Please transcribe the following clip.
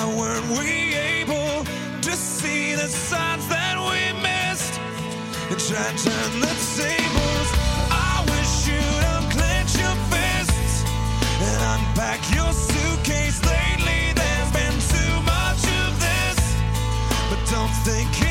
Why weren't we able to see the signs that we missed and try to turn the tables? I wish you'd unclench your fists and unpack your suitcase. Lately there's been too much of this, but don't think